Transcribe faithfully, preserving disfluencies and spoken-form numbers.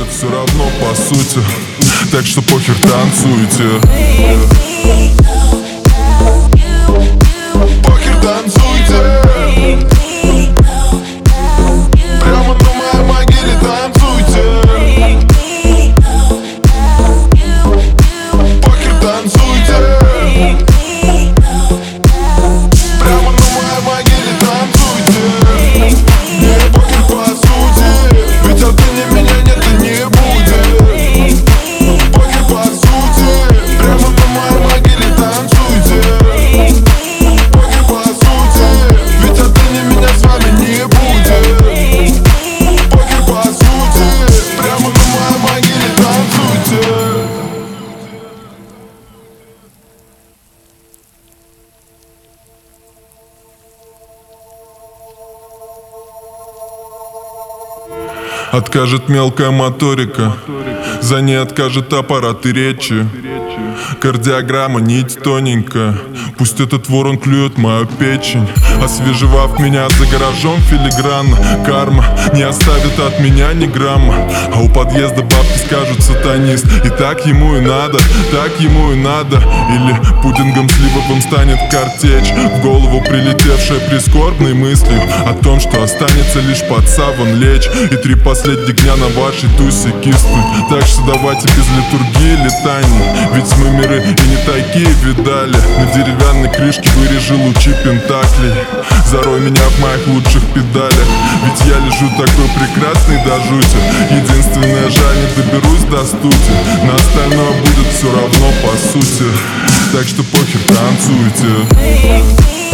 будет все равно по сути. Так что похер, танцуйте. Похер, танцуйте. Прямо на моей могиле танцуйте. Похер, танцуйте. Прямо на моей могиле танцуйте. Мне похер по сути, ведь отныне меня нет и не будет. Похер по сути, прямо на моей могиле танцуйте. Похер по сути, ведь отныне меня с вами не будет. Похер по сути, прямо на моей могиле танцуйте. Откажет мелкая моторика, за ней откажет аппарат и речи. Кардиограмма, нить тоненькая, пусть этот ворон клюет мою печень. Освежевав меня за гаражом филигранно, карма не оставит от меня ни грамма. А у подъезда бабки скажут: сатанист. И так ему и надо, так ему и надо. Или пудингом сливовым станет картечь, в голову прилетевшая прискорбной мыслью о том, что останется лишь под саван лечь и три последних дня на вашей тусе киснуть. Так что давайте без литургии летаний, ведь мы миры и не такие видали. На деревянной крышке вырежи лучи пентаклей, зарой меня в моих лучших педалях. Ведь я лежу такой прекрасный до жути. Единственное, жаль, не доберусь до стути. На остальное будет все равно по сути. Так что похер, танцуйте.